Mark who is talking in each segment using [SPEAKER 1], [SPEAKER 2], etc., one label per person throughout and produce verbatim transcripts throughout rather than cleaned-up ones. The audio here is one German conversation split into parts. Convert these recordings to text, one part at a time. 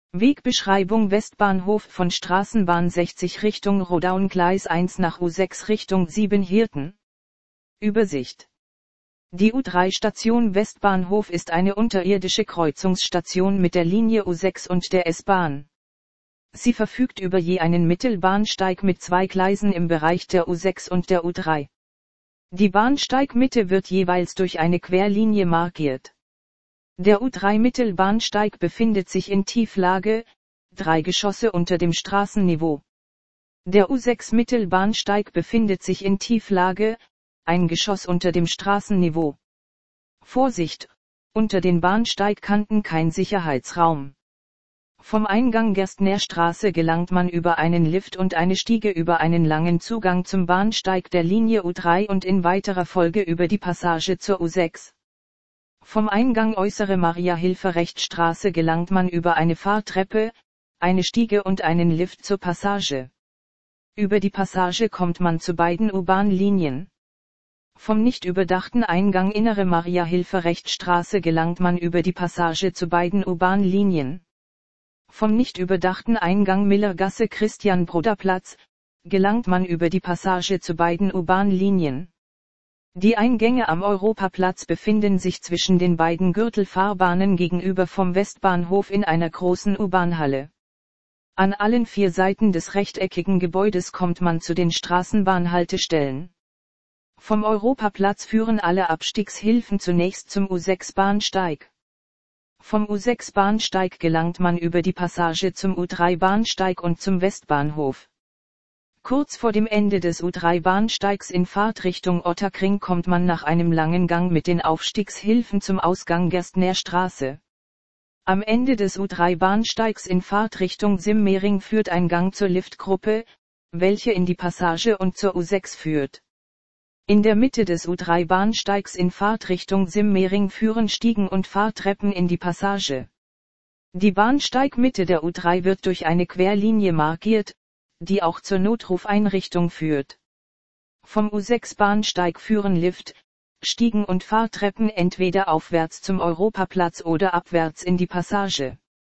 [SPEAKER 1] Wegbeschreibung: Westbahnhof von Straßenbahn sechzig Richtung Rodaun, Gleis eins nach U sechs Richtung Siebenhirten. Übersicht. Die U drei Station Westbahnhof ist eine unterirdische Kreuzungsstation mit der Linie U sechs und der S-Bahn. Sie verfügt über je einen Mittelbahnsteig mit zwei Gleisen im Bereich der U sechs und der U drei. Die Bahnsteigmitte wird jeweils durch eine Querlinie markiert. Der U drei Mittelbahnsteig befindet sich in Tieflage, drei Geschosse unter dem Straßenniveau. Der U sechs Mittelbahnsteig befindet sich in Tieflage, ein Geschoss unter dem Straßenniveau. Vorsicht, unter den Bahnsteigkanten kein Sicherheitsraum. Vom Eingang Gerstnerstraße gelangt man über einen Lift und eine Stiege über einen langen Zugang zum Bahnsteig der Linie U drei und in weiterer Folge über die Passage zur U sechs. Vom Eingang Äußere Maria-Hilfer-Recht-Straße gelangt man über eine Fahrtreppe, eine Stiege und einen Lift zur Passage. Über die Passage kommt man zu beiden U-Bahn-Linien. Vom nicht überdachten Eingang Innere Maria-Hilfer-Recht-Straße gelangt man über die Passage zu beiden U-Bahn-Linien. Vom nicht überdachten Eingang Millergasse-Christian-Broder-Platz gelangt man über die Passage zu beiden U-Bahn-Linien. Die Eingänge am Europaplatz befinden sich zwischen den beiden Gürtelfahrbahnen gegenüber vom Westbahnhof in einer großen U-Bahn-Halle. An allen vier Seiten des rechteckigen Gebäudes kommt man zu den Straßenbahnhaltestellen. Vom Europaplatz führen alle Abstiegshilfen zunächst zum U sechs Bahnsteig. Vom U sechs Bahnsteig gelangt man über die Passage zum U drei Bahnsteig und zum Westbahnhof. Kurz vor dem Ende des U drei Bahnsteigs in Fahrtrichtung Ottakring kommt man nach einem langen Gang mit den Aufstiegshilfen zum Ausgang Gerstnerstraße. Am Ende des U drei Bahnsteigs in Fahrtrichtung Simmering führt ein Gang zur Liftgruppe, welche in die Passage und zur U sechs führt. In der Mitte des U drei Bahnsteigs in Fahrtrichtung Simmering führen Stiegen und Fahrtreppen in die Passage. Die Bahnsteigmitte der U drei wird durch eine Querlinie markiert, die auch zur Notrufeinrichtung führt. Vom U sechs Bahnsteig führen Lift, Stiegen und Fahrtreppen entweder aufwärts zum Europaplatz oder abwärts in die Passage.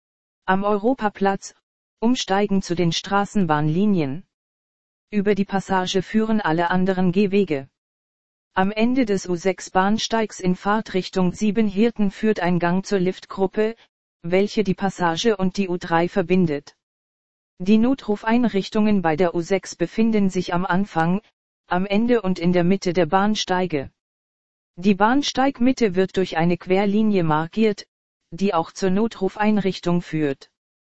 [SPEAKER 1] Am Europaplatz, umsteigen zu den Straßenbahnlinien. Über die Passage führen alle anderen Gehwege. Am Ende des U sechs Bahnsteigs in Fahrtrichtung Siebenhirten führt ein Gang zur Liftgruppe, welche die Passage und die U drei verbindet. Die Notrufeinrichtungen bei der U sechs befinden sich am Anfang, am Ende und in der Mitte der Bahnsteige. Die Bahnsteigmitte wird durch eine Querlinie markiert, die auch zur Notrufeinrichtung führt.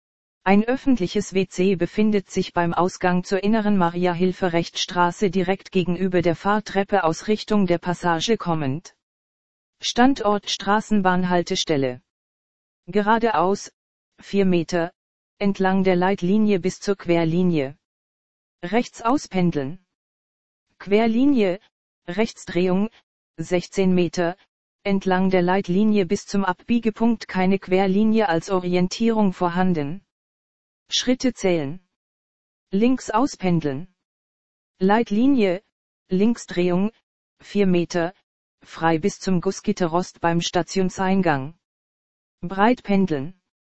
[SPEAKER 1] Ein öffentliches W C befindet sich beim Ausgang zur Inneren Maria-Hilfer-Recht-Straße direkt gegenüber der Fahrtreppe aus Richtung der Passage kommend. Standort Straßenbahnhaltestelle. Geradeaus, vier Meter, entlang der Leitlinie bis zur Querlinie. Rechts auspendeln. Querlinie, Rechtsdrehung, sechzehn Meter, entlang der Leitlinie bis zum Abbiegepunkt keine Querlinie als Orientierung vorhanden. Schritte zählen. Links auspendeln. Leitlinie, Linksdrehung, vier Meter, frei bis zum Gussgitterrost beim Stationseingang. Breit pendeln.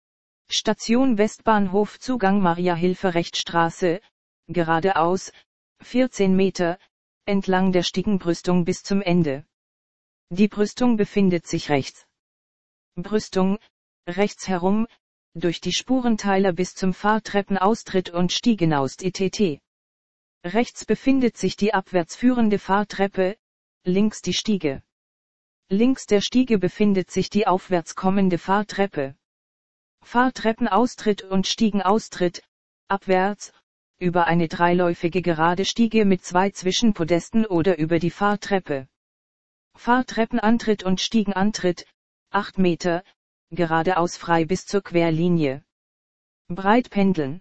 [SPEAKER 1] Station Westbahnhof Zugang Maria-Hilfer-Recht-Straße, geradeaus, vierzehn Meter, entlang der Stiegenbrüstung bis zum Ende. Die Brüstung befindet sich rechts. Brüstung, rechts herum, durch die Spurenteiler bis zum Fahrtreppenaustritt und Stiegenaust-I T T. Rechts befindet sich die abwärts führende Fahrtreppe, links die Stiege. Links der Stiege befindet sich die aufwärts kommende Fahrtreppe. Fahrtreppenaustritt und Stiegenaustritt, abwärts, über eine dreiläufige gerade Stiege mit zwei Zwischenpodesten oder über die Fahrtreppe. Fahrtreppenantritt und Stiegenantritt, acht Meter, geradeaus frei bis zur Querlinie. Breit pendeln.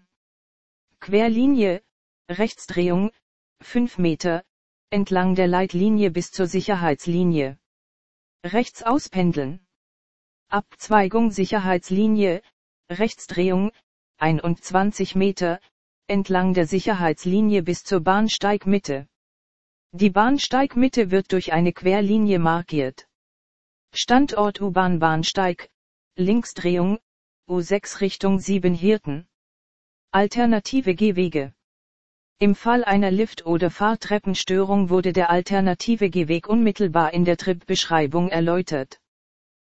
[SPEAKER 1] Querlinie, Rechtsdrehung, fünf Meter, entlang der Leitlinie bis zur Sicherheitslinie. Rechts auspendeln. Abzweigung Sicherheitslinie, Rechtsdrehung, einundzwanzig Meter, entlang der Sicherheitslinie bis zur Bahnsteigmitte. Die Bahnsteigmitte wird durch eine Querlinie markiert. Standort U-Bahn Bahnsteig, Linksdrehung, U sechs Richtung sieben Hirten. Alternative Gehwege. Im Fall einer Lift- oder Fahrtreppenstörung wurde der alternative Gehweg unmittelbar in der Tripbeschreibung erläutert.